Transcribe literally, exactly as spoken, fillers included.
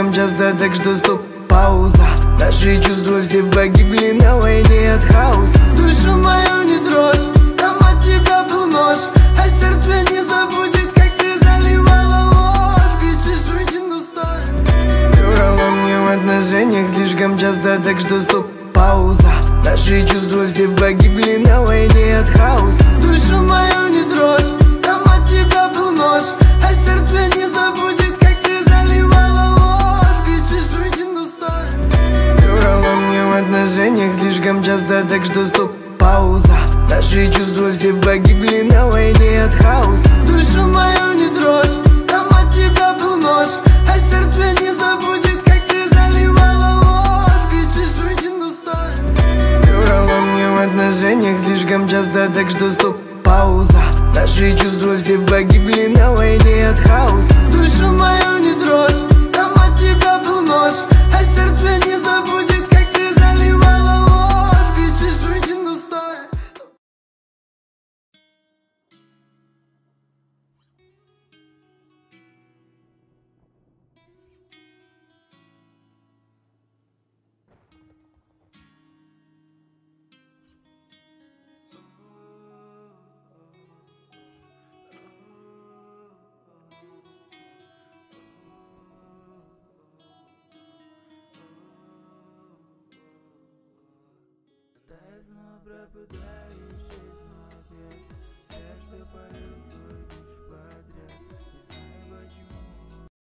слишком часто, так что стоп, пауза. Наши чувства все погибли на войне от хаоса. Душу мою не трожь, там от тебя был нож, а сердце не забудет, как ты заливала ложь. Кричишь, уйди, ну стой. Ты врала мне в отношениях слишком часто, так что стоп, пауза. Наши чувства все погибли на войне от хаоса. Душу мою не трожь, там от тебя был нож, а сердце не забудет, как ты заливала ложь. Кричишь, уйди, ну стой. Ты врала мне в отношениях слишком часто, так что стоп, пауза. Наши чувства все погибли на войне от хаоса. Душу мою не трожь, там от тебя был нож, а сердце не забудет, как ты заливала ложь. Кричишь, уйди, ну стой. Ты врала мне в отношениях слишком часто, так что стоп, пауза. Наши чувства все погибли на войне от хаоса. Душу мою не трожь, там от тебя был нож, а сердце не забудет, как ты заливала ложь. Кричишь, уйди, ну стой. Ты снова пропадаешь из моих век, свет, что полил свой душу.